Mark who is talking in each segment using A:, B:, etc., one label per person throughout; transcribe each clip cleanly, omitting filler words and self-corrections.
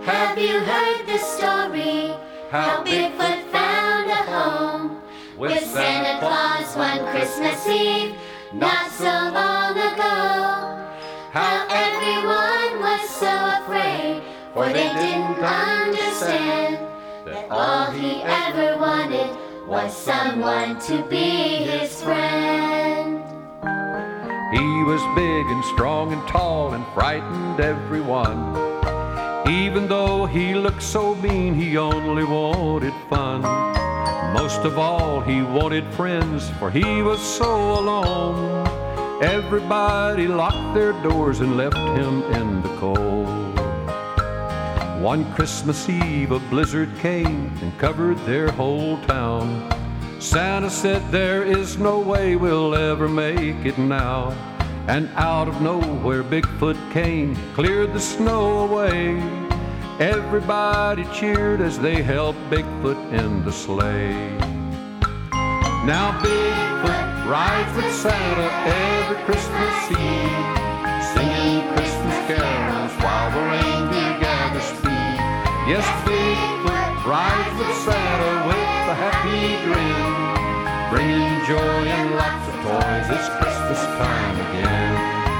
A: Have you heard the story? How Bigfoot found a home with Santa Claus one Christmas Eve, not so long ago. How everyone was so afraid, for they didn't understand that all he ever wanted was someone to be his friend.
B: He was big and strong and tall and frightened everyone. Even though he looked so mean, he only wanted fun. Most of all, he wanted friends, for he was so alone. Everybody locked their doors and left him in the cold. One Christmas Eve, a blizzard came and covered their whole town. Santa said, "There is no way we'll ever make it now." And out of nowhere Bigfoot came, cleared the snow away. Everybody cheered as they helped Bigfoot in the sleigh. Now Bigfoot rides with Santa every Christmas Eve, singing Christmas carols while the reindeer gather speed. Yes, Bigfoot rides with Santa with a happy grin, bringing joy and lots of toys. It's Christmas time again.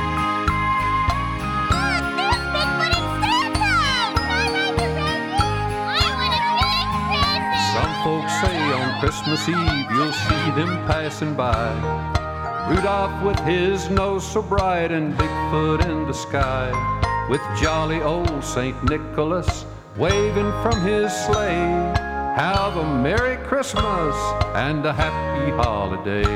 B: Some folks say on Christmas Eve you'll see them passing by, Rudolph with his nose so bright and Bigfoot in the sky, with jolly old St. Nicholas waving from his sleigh. Have a Merry Christmas and a Happy Holiday.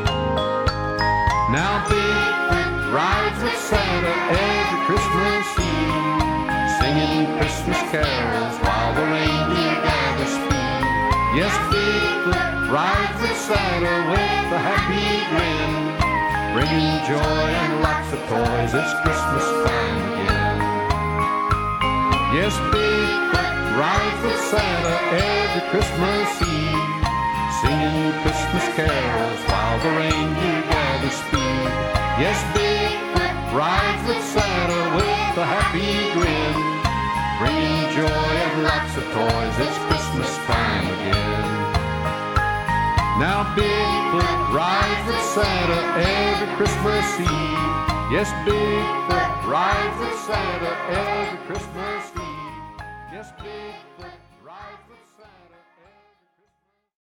B: Now Bigfoot rides with Santa every Christmas Eve, singing Christmas carols while the reindeer gather speed. Yes, Bigfoot rides with Santa with a happy grin, bringing joy and lots of toys. It's Christmas time again. Yes, Bigfoot rides with Santa every Christmas Eve, singing Christmas carols while the reindeer gather speed. Yes, Bigfoot rides with Santa with a happy grin, bringing joy and lots of toys. It's Christmas time again. Now Bigfoot rides with Santa every Christmas Eve. Yes, Bigfoot rides with Santa every Christmas Eve. Yes, Bigfoot